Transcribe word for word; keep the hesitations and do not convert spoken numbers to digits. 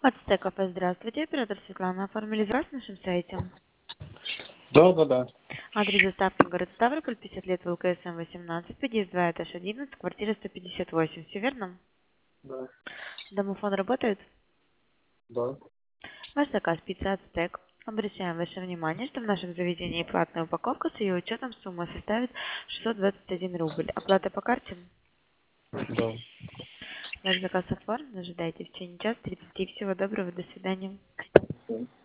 Ацтек кафе, здравствуйте. Оператор Светлана. Оформили заказ на нашем сайте. Да, да, да. Адрес доставки город Ставрополь, пятьдесят лет, ВЛКСМ восемнадцать, подъезд два, этаж одиннадцать, квартира сто пятьдесят восемь. Все верно? Да, Домофон работает? да. Ваш заказ пицца Ацтек. Обращаем ваше внимание, что в нашем заведении платная упаковка с ее учетом сумма составит шестьсот двадцать один рубль. Оплата по карте? Да. Ваш заказ оформлен. Ожидайте в течение часа тридцати. Всего доброго. До свидания.